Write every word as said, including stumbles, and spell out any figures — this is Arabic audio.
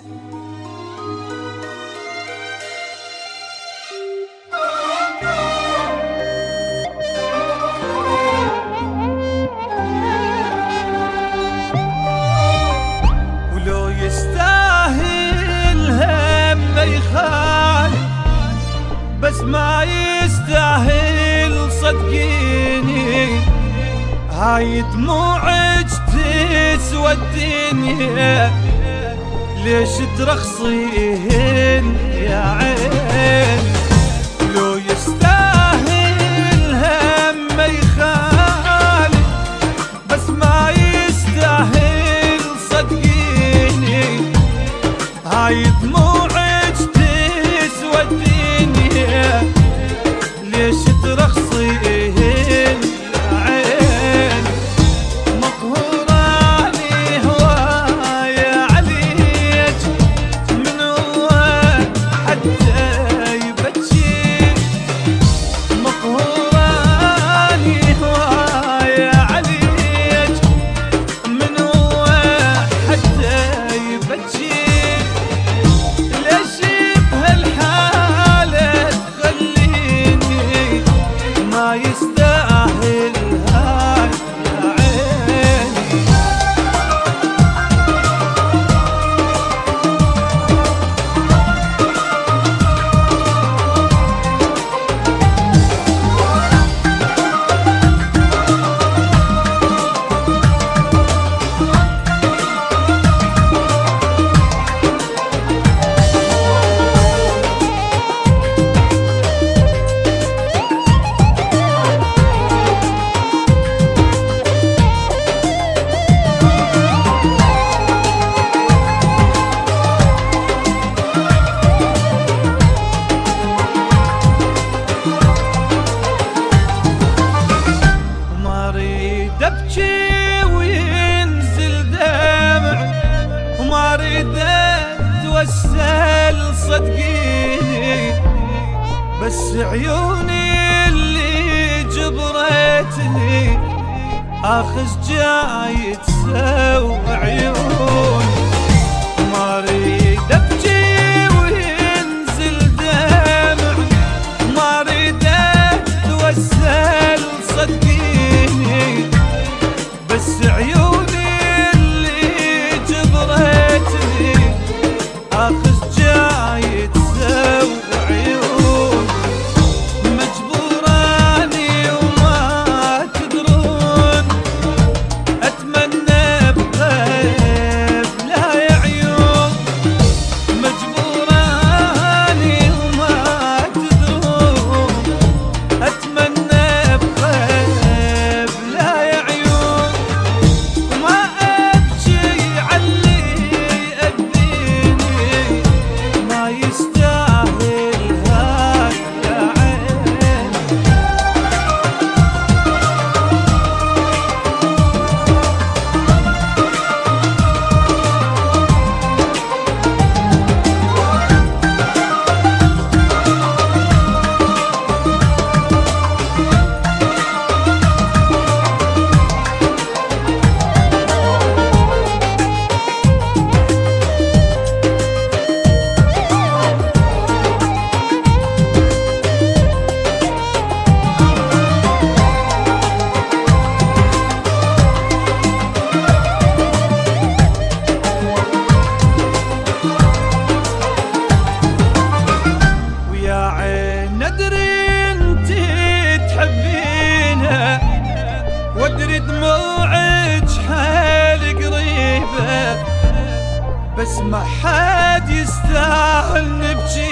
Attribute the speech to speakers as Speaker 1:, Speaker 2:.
Speaker 1: ولو يستاهل هم ما يخالف، بس ما يستاهل صدقيني، هاي دموعك تسوى الدنيا، ليش ترخصين يا عين؟ لو يستاهل هم ما يخالف، بس ما يستاهل صدقيني، هاي دموعك تسوى الدنيا، ليش ترخصين يا عين؟ مقهوراني هوايا عليك، من هو حتى يبكي، مقهوراني هوايا عليك، من هو حتى يبكي، ليش بهالحالة تخليني ما يستاهل هاي يا عيني؟ ابكي وينزل دمع، وما اريد اتوسل صدقيني، بس عيوني اللي جبرتني اخذ جاي تسوى عيون. ما اريد ابكي وينزل دمع، ما اريد اتوسل صدقيني، بس عيوني اللي جبرتني اخذ جاي تسوى عيون. مجبوراني وما تدرون، اتمنى بغيب لا يا عيون، مجبوراني وما تدرون، اتمنى بغيب لا يا عيون، وما ابكي علي يأذيني، ما يستاهل هاي يا عين. ندري انتي تحبينه، وادري دموعك حيل قريبه، بس ما حد يستاهل نبكي